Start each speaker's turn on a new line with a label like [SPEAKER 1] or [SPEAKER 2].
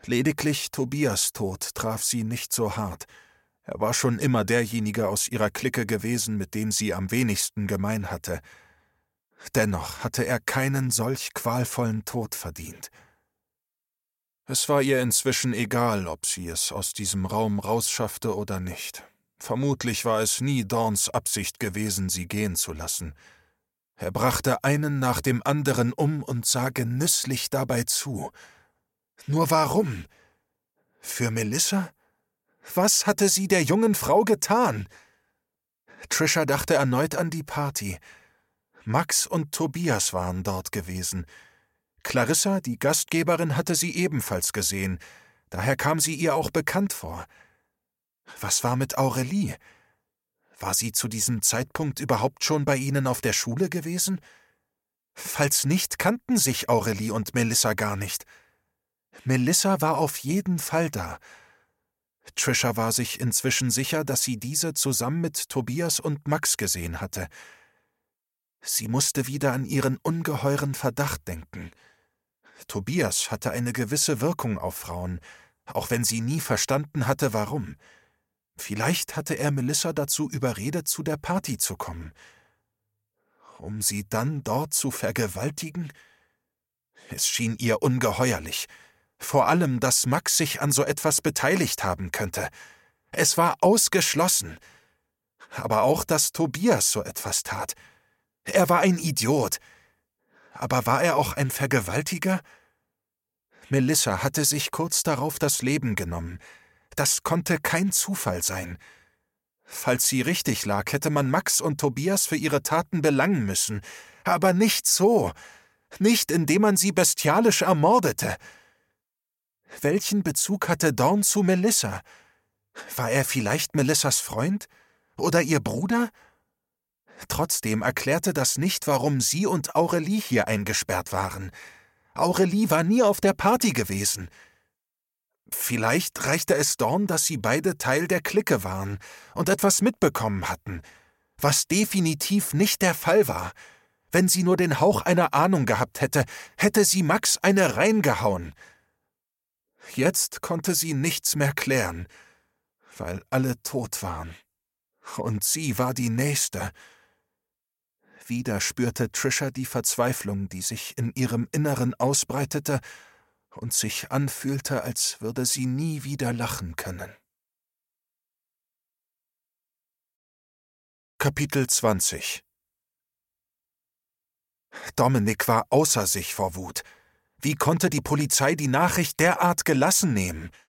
[SPEAKER 1] Lediglich Tobias' Tod traf sie nicht so hart. Er war schon immer derjenige aus ihrer Clique gewesen, mit dem sie am wenigsten gemein hatte. Dennoch hatte er keinen solch qualvollen Tod verdient. Es war ihr inzwischen egal, ob sie es aus diesem Raum rausschaffte oder nicht. Vermutlich war es nie Dorns Absicht gewesen, sie gehen zu lassen. Er brachte einen nach dem anderen um und sah genüsslich dabei zu. Nur warum? Für Melissa? Was hatte sie der jungen Frau getan? Trisha dachte erneut an die Party. Max und Tobias waren dort gewesen. Clarissa, die Gastgeberin, hatte sie ebenfalls gesehen. Daher kam sie ihr auch bekannt vor. Was war mit Aurelie? War sie zu diesem Zeitpunkt überhaupt schon bei ihnen auf der Schule gewesen? Falls nicht, kannten sich Aurelie und Melissa gar nicht. Melissa war auf jeden Fall da. Trisha war sich inzwischen sicher, dass sie diese zusammen mit Tobias und Max gesehen hatte. Sie musste wieder an ihren ungeheuren Verdacht denken. Tobias hatte eine gewisse Wirkung auf Frauen, auch wenn sie nie verstanden hatte, warum. Vielleicht hatte er Melissa dazu überredet, zu der Party zu kommen. Um sie dann dort zu vergewaltigen? Es schien ihr ungeheuerlich. Vor allem, dass Max sich an so etwas beteiligt haben könnte. Es war ausgeschlossen. Aber auch, dass Tobias so etwas tat. Er war ein Idiot. Aber war er auch ein Vergewaltiger? Melissa hatte sich kurz darauf das Leben genommen. Das konnte kein Zufall sein. Falls sie richtig lag, hätte man Max und Tobias für ihre Taten belangen müssen. Aber nicht so. Nicht, indem man sie bestialisch ermordete. Welchen Bezug hatte Dorn zu Melissa? War er vielleicht Melissas Freund? Oder ihr Bruder? Trotzdem erklärte das nicht, warum sie und Aurelie hier eingesperrt waren. Aurelie war nie auf der Party gewesen. Vielleicht reichte es Dorn, dass sie beide Teil der Clique waren und etwas mitbekommen hatten, was definitiv nicht der Fall war. Wenn sie nur den Hauch einer Ahnung gehabt hätte, hätte sie Max eine reingehauen. Jetzt konnte sie nichts mehr klären, weil alle tot waren. Und sie war die Nächste. Wieder spürte Trisha die Verzweiflung, die sich in ihrem Inneren ausbreitete und sich anfühlte, als würde sie nie wieder lachen können. Kapitel 20 Dominik war außer sich vor Wut. Wie konnte die Polizei die Nachricht derart gelassen nehmen?